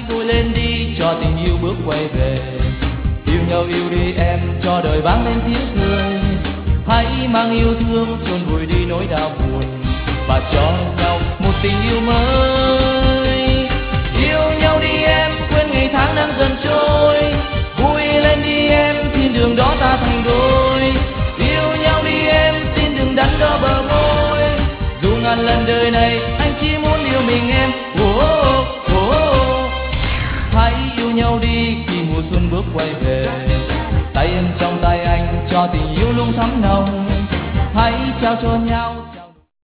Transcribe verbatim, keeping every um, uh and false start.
vui lên đi cho tình yêu bước quay về. Yêu nhau yêu đi em cho đời vang lên tiếng cười. Hãy mang yêu thương chôn vùi đi nỗi đau buồn và cho nhau một tình yêu mới. Yêu nhau đi em quên ngày tháng đang dần trôi. Vui lên đi em thiên đường đó ta thành đôi. Yêu nhau đi em xin đừng đắn đo bờ môi. Dù ngàn lần đời này anh chỉ muốn yêu mình em. Oh, oh, oh, oh. Hãy yêu nhau đi khi mùa xuân bước quay về. Tay em trong tay anh cho tình yêu luôn thắm nồng. Hãy trao cho nhau